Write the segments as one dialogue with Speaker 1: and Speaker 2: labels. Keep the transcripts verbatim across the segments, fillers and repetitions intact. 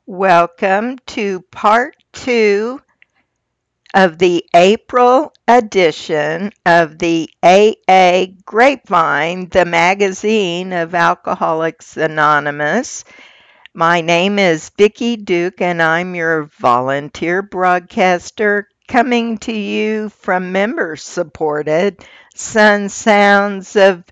Speaker 1: Welcome to part two of the April edition of the A A Grapevine, the magazine of Alcoholics Anonymous. My name is Vicki Duke, and I'm your volunteer broadcaster coming to you from member-supported Sun Sounds of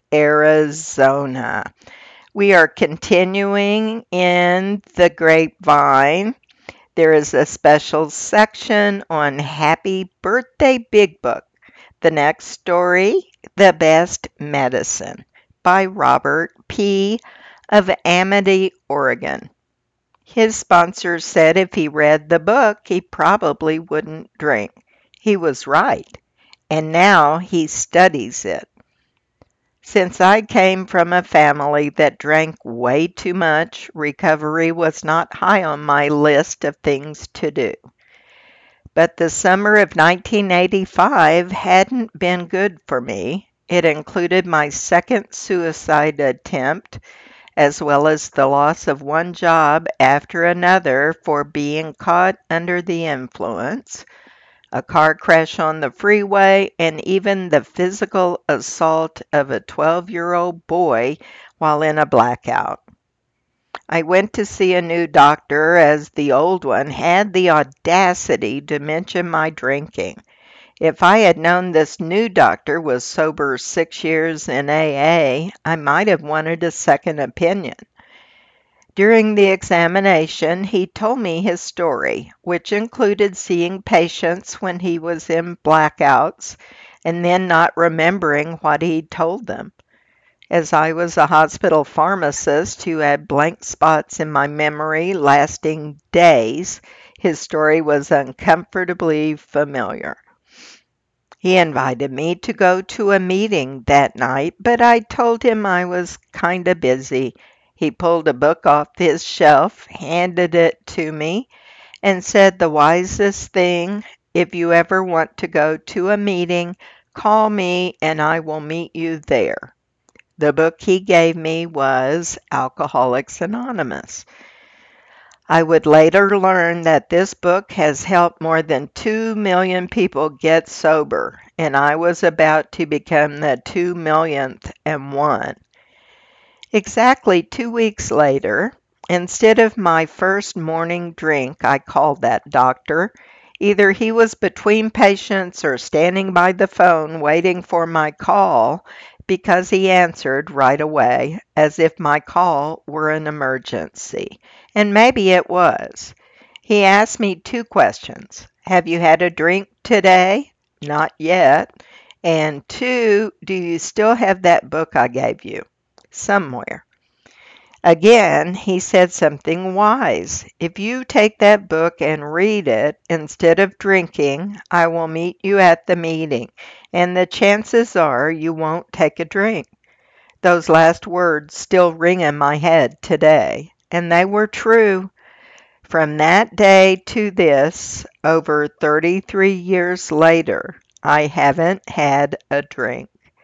Speaker 1: Arizona. We are continuing in the Grapevine. There is a special section on Happy Birthday Big Book. The next story, The Best Medicine, by Robert P. of Amity, Oregon. His sponsor said if he read the book, he probably wouldn't drink. He was right, and now he studies it. Since I came from a family that drank way too much, recovery was not high on my list of things to do. But the summer of nineteen eighty-five hadn't been good for me. It included my second suicide attempt, as well as the loss of one job after another for being caught under the influence, a car crash on the freeway, and even the physical assault of a twelve-year-old boy while in a blackout. I went to see a new doctor as the old one had the audacity to mention my drinking. If I had known this new doctor was sober six years in A A, I might have wanted a second opinion. During the examination, he told me his story, which included seeing patients when he was in blackouts and then not remembering what he'd told them. As I was a hospital pharmacist who had blank spots in my memory lasting days, his story was uncomfortably familiar. He invited me to go to a meeting that night, but I told him I was kinda busy. He pulled a book off his shelf, handed it to me, and said the wisest thing, if you ever want to go to a meeting, call me and I will meet you there. The book he gave me was Alcoholics Anonymous. I would later learn that this book has helped more than two million people get sober, and I was about to become the two millionth and one. Exactly two weeks later, instead of my first morning drink, I called that doctor. Either he was between patients or standing by the phone waiting for my call, because he answered right away as if my call were an emergency. And maybe it was. He asked me two questions. Have you had a drink today? Not yet. And two, do you still have that book I gave you? Somewhere. Again, he said something wise. If you take that book and read it instead of drinking, I will meet you at the meeting, and the chances are you won't take a drink. Those last words still ring in my head today, and they were true. From that day to this, over thirty-three years later, I haven't had a drink.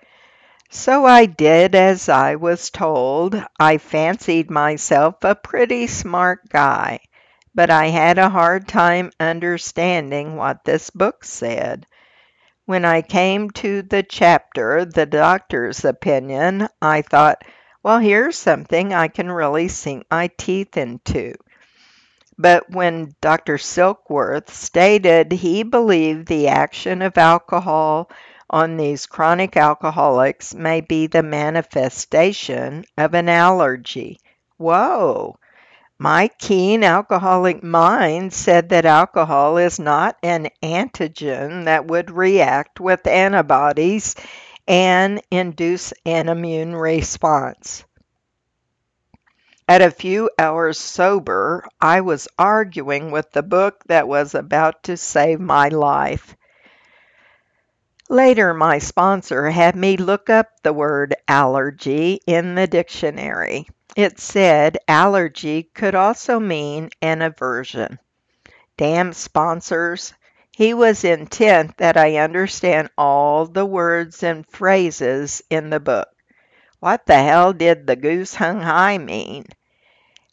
Speaker 1: So I did as I was told. I fancied myself a pretty smart guy, but I had a hard time understanding what this book said. When I came to the chapter, The Doctor's Opinion, I thought, well, here's something I can really sink my teeth into. But when Doctor Silkworth stated he believed the action of alcohol on these chronic alcoholics may be the manifestation of an allergy. Whoa! My keen alcoholic mind said that alcohol is not an antigen that would react with antibodies and induce an immune response. At a few hours sober, I was arguing with the book that was about to save my life. Later, my sponsor had me look up the word allergy in the dictionary. It said allergy could also mean an aversion. Damn sponsors. He was intent that I understand all the words and phrases in the book. What the hell did the goose hung high mean?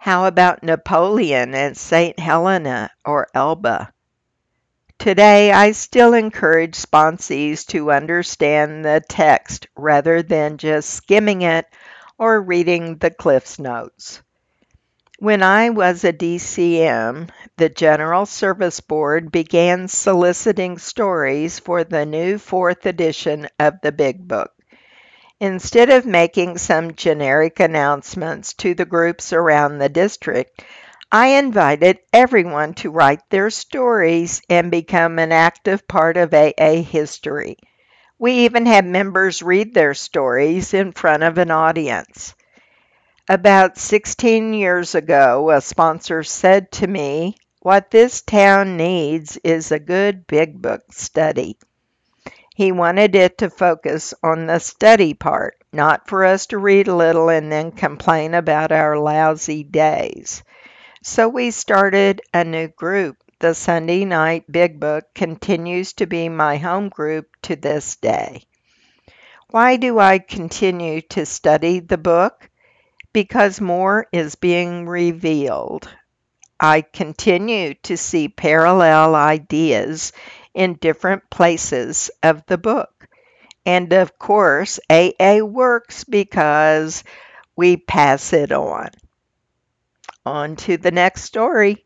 Speaker 1: How about Napoleon and Saint Helena or Elba? Today, I still encourage sponsees to understand the text rather than just skimming it or reading the Cliffs Notes. When I was a D C M, the General Service Board began soliciting stories for the new fourth edition of the Big Book. Instead of making some generic announcements to the groups around the district, I invited everyone to write their stories and become an active part of A A history. We even had members read their stories in front of an audience. About sixteen years ago, a sponsor said to me, "What this town needs is a good big book study." He wanted it to focus on the study part, not for us to read a little and then complain about our lousy days. So we started a new group. The Sunday Night Big Book continues to be my home group to this day. Why do I continue to study the book? Because more is being revealed. I continue to see parallel ideas in different places of the book. And of course, A A works because we pass it on. On to the next story.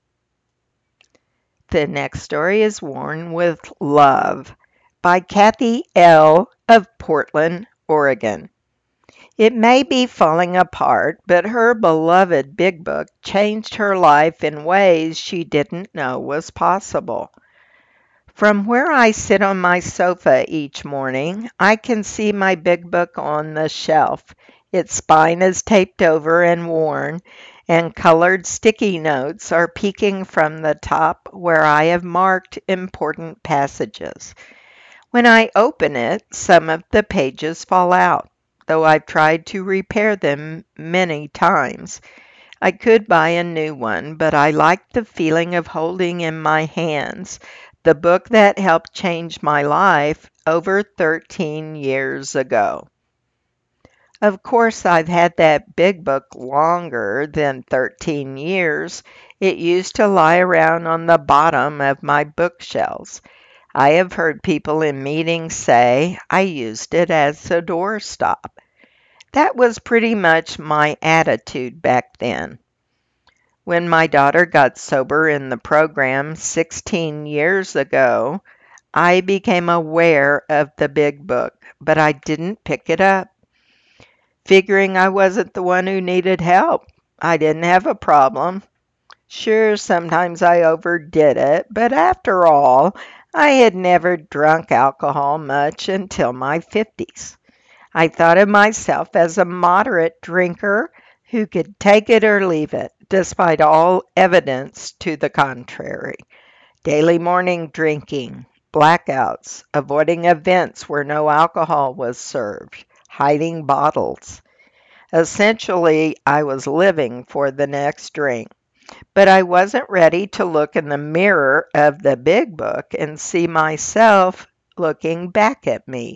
Speaker 1: The next story is Worn with Love by Kathy L. of Portland, Oregon. It may be falling apart, but her beloved Big Book changed her life in ways she didn't know was possible. From where I sit on my sofa each morning, I can see my Big Book on the shelf. Its spine is taped over and worn, and colored sticky notes are peeking from the top where I have marked important passages. When I open it, some of the pages fall out, though I've tried to repair them many times. I could buy a new one, but I like the feeling of holding in my hands the book that helped change my life over thirteen years ago. Of course, I've had that Big Book longer than thirteen years. It used to lie around on the bottom of my bookshelves. I have heard people in meetings say I used it as a doorstop. That was pretty much my attitude back then. When my daughter got sober in the program sixteen years ago, I became aware of the Big Book, but I didn't pick it up. Figuring I wasn't the one who needed help, I didn't have a problem. Sure, sometimes I overdid it, but after all, I had never drunk alcohol much until my fifties. I thought of myself as a moderate drinker who could take it or leave it, despite all evidence to the contrary. Daily morning drinking, blackouts, avoiding events where no alcohol was served, hiding bottles. Essentially, I was living for the next drink. But I wasn't ready to look in the mirror of the Big Book and see myself looking back at me.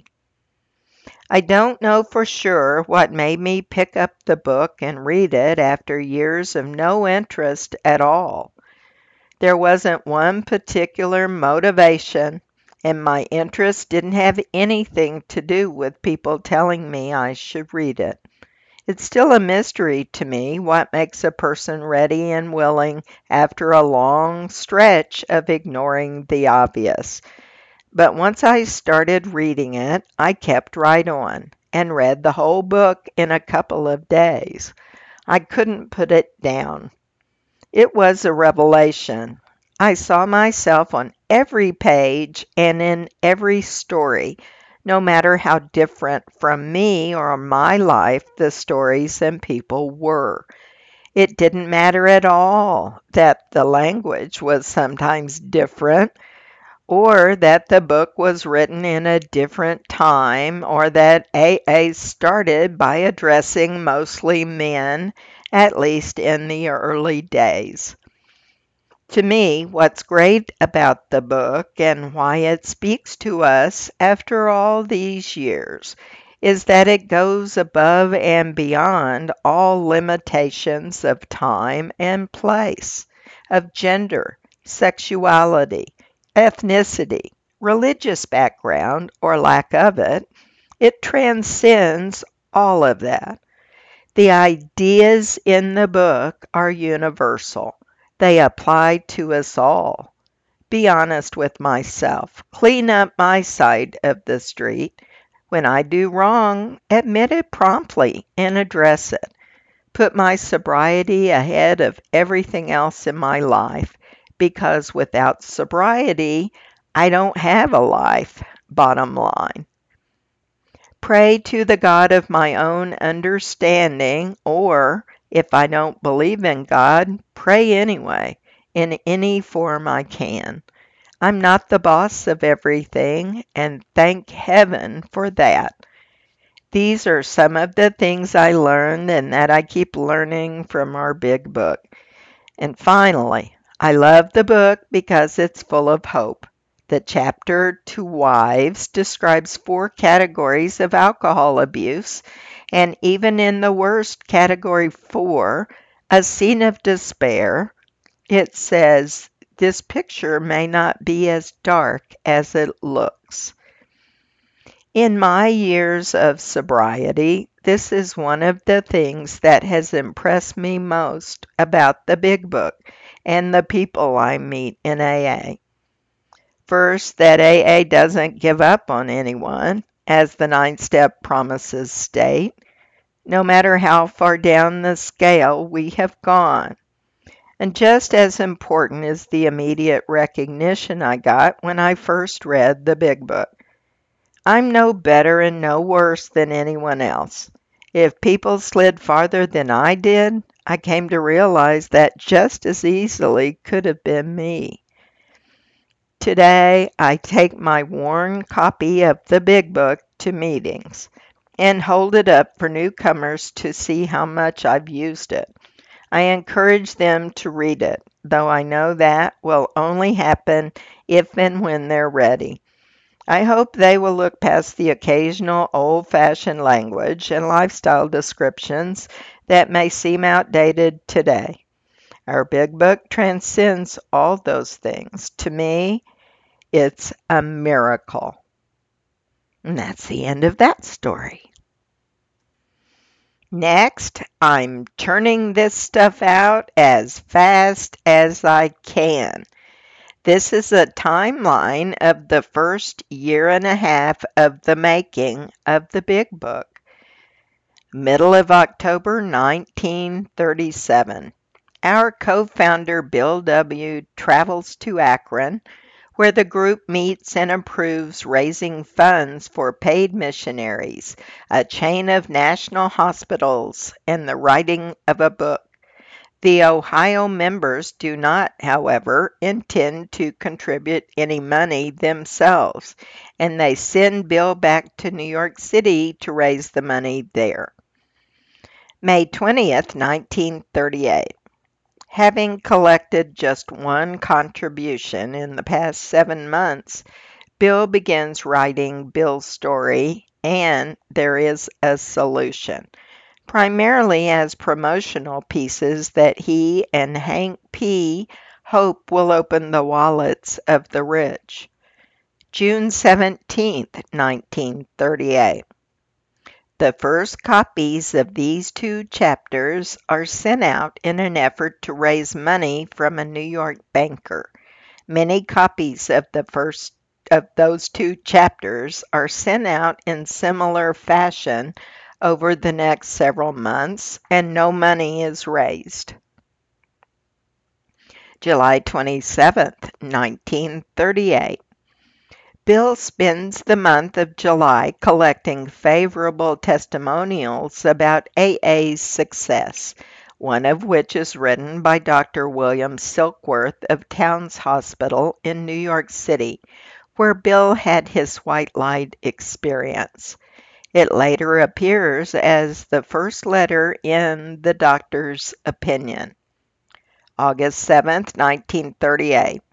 Speaker 1: I don't know for sure what made me pick up the book and read it after years of no interest at all. There wasn't one particular motivation, and my interest didn't have anything to do with people telling me I should read it. It's still a mystery to me what makes a person ready and willing after a long stretch of ignoring the obvious. But once I started reading it, I kept right on and read the whole book in a couple of days. I couldn't put it down. It was a revelation. I saw myself on every page and in every story, no matter how different from me or my life the stories and people were. It didn't matter at all that the language was sometimes different, or that the book was written in a different time, or that A A started by addressing mostly men, at least in the early days. To me, what's great about the book and why it speaks to us after all these years is that it goes above and beyond all limitations of time and place, of gender, sexuality, ethnicity, religious background, or lack of it. It transcends all of that. The ideas in the book are universal. They apply to us all. Be honest with myself. Clean up my side of the street. When I do wrong, admit it promptly and address it. Put my sobriety ahead of everything else in my life, because without sobriety, I don't have a life, bottom line. Pray to the God of my own understanding, or if I don't believe in God, pray anyway, in any form I can. I'm not the boss of everything, and thank heaven for that. These are some of the things I learned and that I keep learning from our big book. And finally, I love the book because it's full of hope. The chapter to wives describes four categories of alcohol abuse, and even in the worst, category four, a scene of despair, it says, this picture may not be as dark as it looks. In my years of sobriety, this is one of the things that has impressed me most about the Big Book and the people I meet in A A. First, that A A doesn't give up on anyone, as the nine-step promises state, no matter how far down the scale we have gone. And just as important is the immediate recognition I got when I first read the Big Book. I'm no better and no worse than anyone else. If people slid farther than I did, I came to realize that just as easily could have been me. Today, I take my worn copy of the Big Book to meetings and hold it up for newcomers to see how much I've used it. I encourage them to read it, though I know that will only happen if and when they're ready. I hope they will look past the occasional old-fashioned language and lifestyle descriptions that may seem outdated today. Our Big Book transcends all those things. To me, it's a miracle. And that's the end of that story. Next, I'm turning this stuff out as fast as I can. This is a timeline of the first year and a half of the making of the Big Book. Middle of October nineteen thirty-seven. Our co-founder Bill W. travels to Akron, where the group meets and approves raising funds for Paid Missionaries, a chain of national hospitals, and the writing of a book. The Ohio members do not, however, intend to contribute any money themselves, and they send Bill back to New York City to raise the money there. May twentieth, nineteen thirty-eight. Having collected just one contribution in the past seven months, Bill begins writing Bill's story, and there is a solution, primarily as promotional pieces that he and Hank P. hope will open the wallets of the rich. June seventeenth, nineteen thirty-eight. The first copies of these two chapters are sent out in an effort to raise money from a New York banker. Many copies of the first of those two chapters are sent out in similar fashion over the next several months, and no money is raised. July twenty-seventh, nineteen thirty-eight. Bill spends the month of July collecting favorable testimonials about A A's success, one of which is written by Doctor William Silkworth of Towns Hospital in New York City, where Bill had his white light experience. It later appears as the first letter in the doctor's opinion. August seventh, nineteen thirty-eight.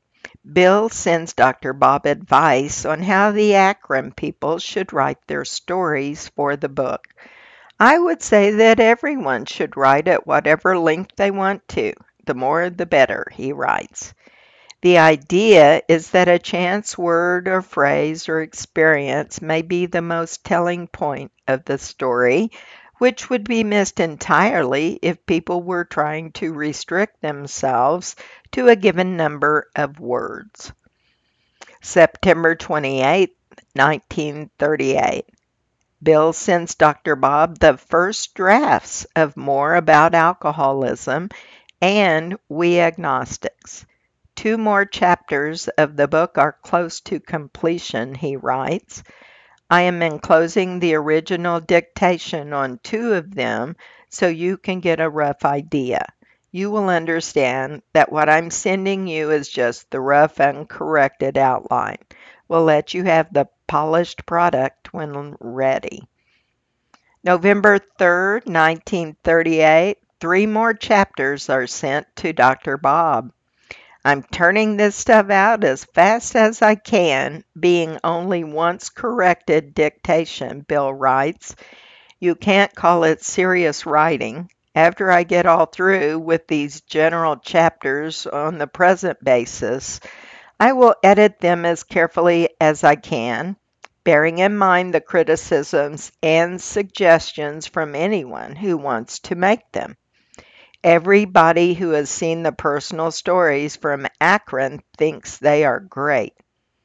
Speaker 1: Bill sends Doctor Bob advice on how the Akron people should write their stories for the book. I would say that everyone should write at whatever length they want to. The more the better, he writes. The idea is that a chance word or phrase or experience may be the most telling point of the story, which would be missed entirely if people were trying to restrict themselves to a given number of words. September twenty-eighth, nineteen thirty-eight. Bill sends Doctor Bob the first drafts of More About Alcoholism and We Agnostics. Two more chapters of the book are close to completion, he writes. I am enclosing the original dictation on two of them so you can get a rough idea. You will understand that what I'm sending you is just the rough, uncorrected outline. We'll let you have the polished product when ready. November third, nineteen thirty-eight, three more chapters are sent to Doctor Bob. I'm turning this stuff out as fast as I can, being only once corrected dictation, Bill writes. You can't call it serious writing. After I get all through with these general chapters on the present basis, I will edit them as carefully as I can, bearing in mind the criticisms and suggestions from anyone who wants to make them. Everybody who has seen the personal stories from Akron thinks they are great.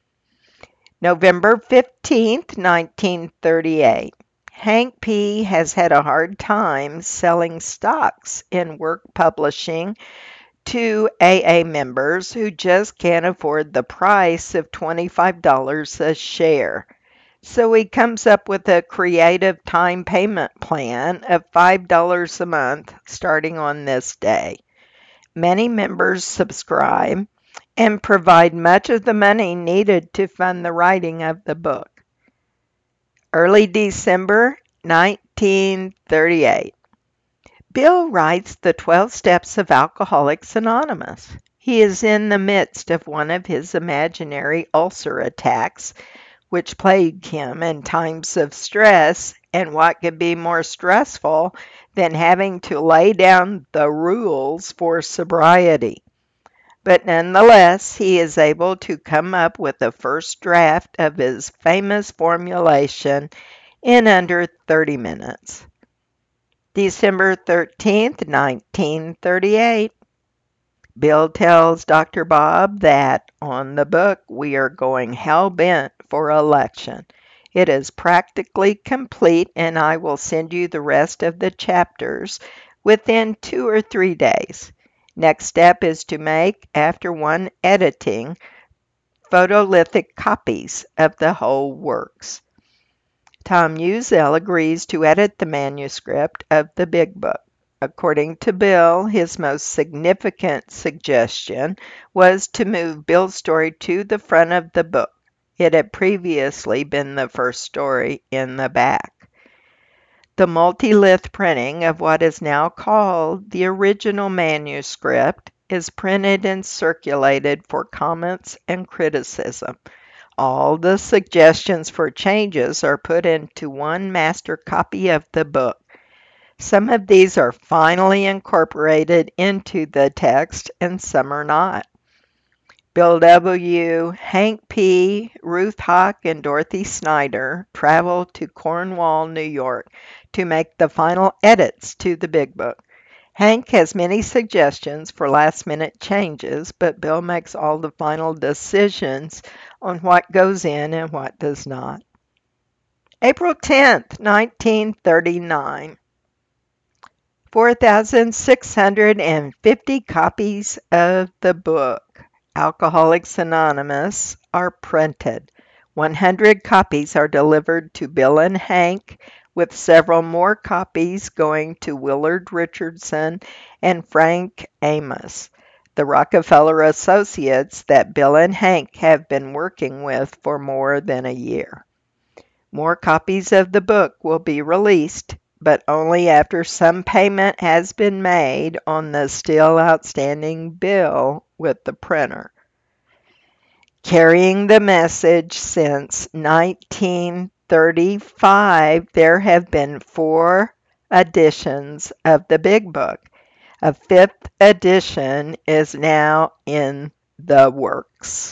Speaker 1: November fifteenth, nineteen thirty-eight. Hank P. has had a hard time selling stocks in work publishing to A A members who just can't afford the price of twenty-five dollars a share. So he comes up with a creative time payment plan of five dollars a month starting on this day. Many members subscribe and provide much of the money needed to fund the writing of the book. Early December nineteen thirty-eight. Bill writes the twelve Steps of Alcoholics Anonymous. He is in the midst of one of his imaginary ulcer attacks, which plagued him in times of stress, and what could be more stressful than having to lay down the rules for sobriety. But nonetheless, he is able to come up with the first draft of his famous formulation in under thirty minutes. December thirteenth, nineteen thirty-eight. Bill tells Doctor Bob that on the book we are going hell-bent for election. It is practically complete, and I will send you the rest of the chapters within two or three days. Next step is to make, after one editing, photolithic copies of the whole works. Tom Uzel agrees to edit the manuscript of the big book. According to Bill, his most significant suggestion was to move Bill's story to the front of the book. It had previously been the first story in the back. The multilith printing of what is now called the original manuscript is printed and circulated for comments and criticism. All the suggestions for changes are put into one master copy of the book. Some of these are finally incorporated into the text and some are not. Bill W., Hank P., Ruth Hawk, and Dorothy Snyder traveled to Cornwall, New York to make the final edits to the big book. Hank has many suggestions for last-minute changes, but Bill makes all the final decisions on what goes in and what does not. April tenth, nineteen thirty-nine. four thousand six hundred fifty copies of the book, Alcoholics Anonymous, are printed. one hundred copies are delivered to Bill and Hank, with several more copies going to Willard Richardson and Frank Amos, the Rockefeller associates that Bill and Hank have been working with for more than a year. More copies of the book will be released, but only after some payment has been made on the still outstanding bill with the printer. Carrying the message since nineteen thirty-five, there have been four editions of the Big Book. A fifth edition is now in the works.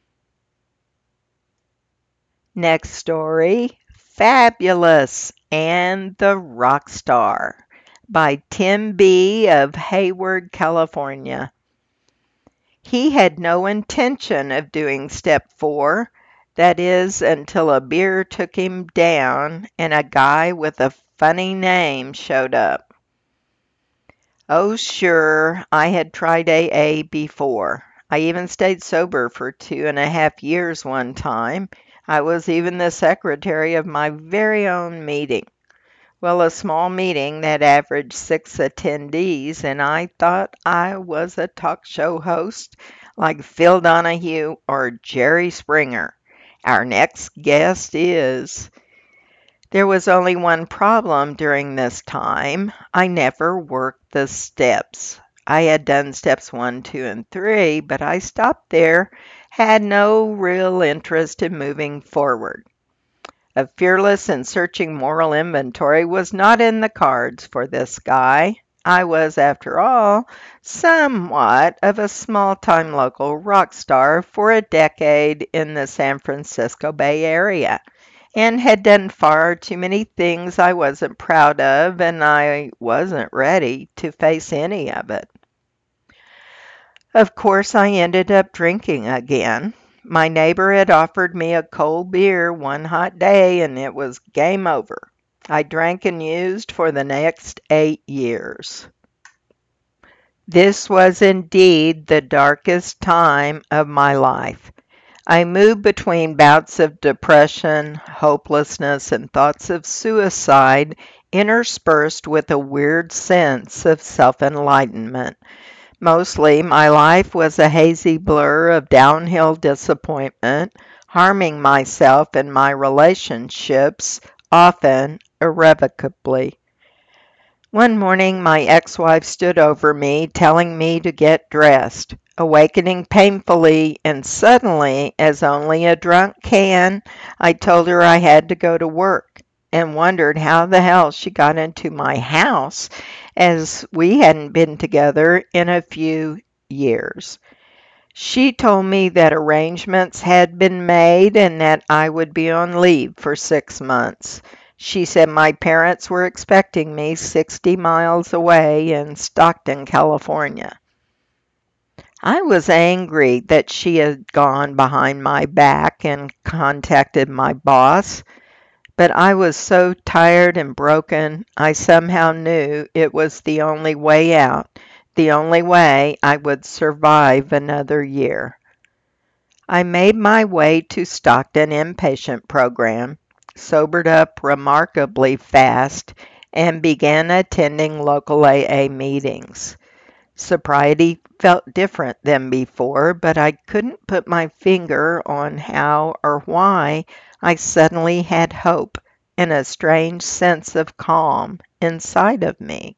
Speaker 1: Next story, Fabulous and the Rock Star by Tim B. of Hayward, California. He had no intention of doing step four, that is, until a beer took him down and a guy with a funny name showed up. Oh, sure, I had tried A A before. I even stayed sober for two and a half years one time. I was even the secretary of my very own meeting. Well, a small meeting that averaged six attendees, and I thought I was a talk show host like Phil Donahue or Jerry Springer. Our next guest is. There was only one problem during this time. I never worked the steps. I had done steps one, two, and three, but I stopped there, had no real interest in moving forward. A fearless and searching moral inventory was not in the cards for this guy. I was, after all, somewhat of a small-time local rock star for a decade in the San Francisco Bay Area, and had done far too many things I wasn't proud of, and I wasn't ready to face any of it. Of course, I ended up drinking again. My neighbor had offered me a cold beer one hot day, and it was game over. I drank and used for the next eight years. This was indeed the darkest time of my life. I moved between bouts of depression, hopelessness, and thoughts of suicide, interspersed with a weird sense of self-enlightenment. Mostly, my life was a hazy blur of downhill disappointment, harming myself and my relationships, often irrevocably. One morning, my ex-wife stood over me, telling me to get dressed. Awakening painfully and suddenly, as only a drunk can, I told her I had to go to work, and wondered how the hell she got into my house, as we hadn't been together in a few years. She told me that arrangements had been made and that I would be on leave for six months. She said my parents were expecting me sixty miles away in Stockton, California. I was angry that she had gone behind my back and contacted my boss, but I was so tired and broken, I somehow knew it was the only way out, the only way I would survive another year. I made my way to Stockton inpatient program, sobered up remarkably fast, and began attending local A A meetings. Sobriety felt different than before, but I couldn't put my finger on how or why I suddenly had hope and a strange sense of calm inside of me.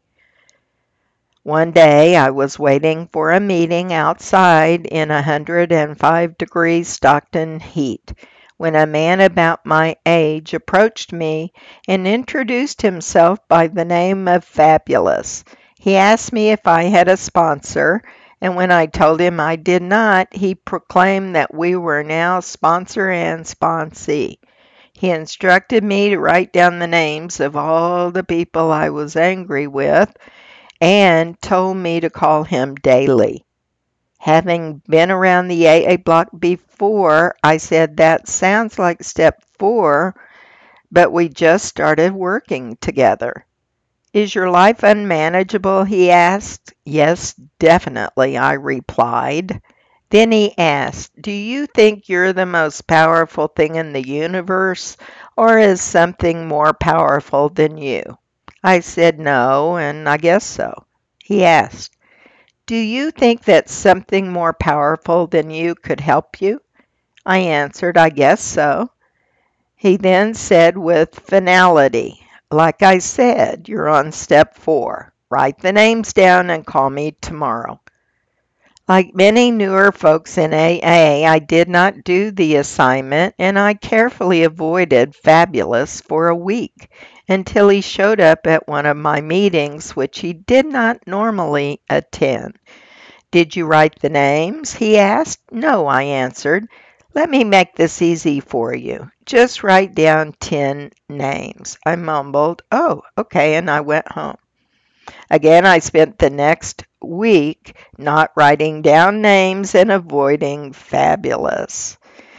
Speaker 1: One day I was waiting for a meeting outside in one hundred five degree Stockton heat when a man about my age approached me and introduced himself by the name of Fabulous. He asked me if I had a sponsor, and when I told him I did not, he proclaimed that we were now sponsor and sponsee. He instructed me to write down the names of all the people I was angry with and told me to call him daily. Having been around the A A block before, I said, that sounds like step four, but we just started working together. Is your life unmanageable? He asked. Yes, definitely, I replied. Then he asked, do you think you're the most powerful thing in the universe, or is something more powerful than you? I said no, and I guess so. He asked, do you think that something more powerful than you could help you? I answered, I guess so. He then said with finality, like I said, you're on step four. Write the names down and call me tomorrow. Like many newer folks in A A, I did not do the assignment and I carefully avoided Fabulous for a week until he showed up at one of my meetings, which he did not normally attend. "Did you write the names?" he asked. "No," I answered. "Let me make this easy for you. Just write down ten names." I mumbled, "Oh, okay," and I went home. Again, I spent the next week not writing down names and avoiding Fabulous.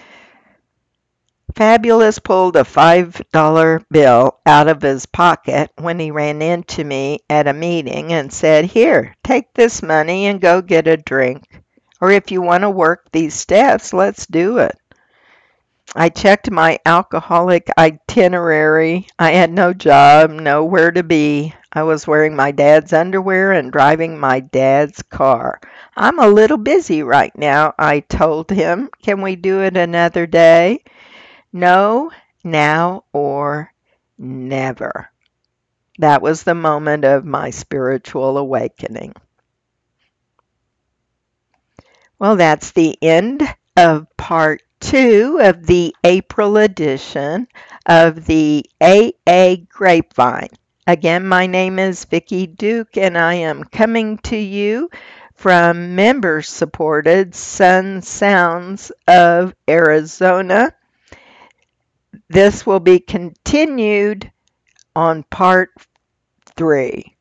Speaker 1: Fabulous pulled a five dollar bill out of his pocket when he ran into me at a meeting and said, "Here, take this money and go get a drink. Or if you want to work these steps, let's do it." I checked my alcoholic itinerary. I had no job, nowhere to be. I was wearing my dad's underwear and driving my dad's car. "I'm a little busy right now," I told him. "Can we do it another day?" No, now, or never. That was the moment of my spiritual awakening. Well, that's the end of part two of the April edition of the A A Grapevine. Again, my name is Vicki Duke, and I am coming to you from member-supported Sun Sounds of Arizona. This will be continued on part three.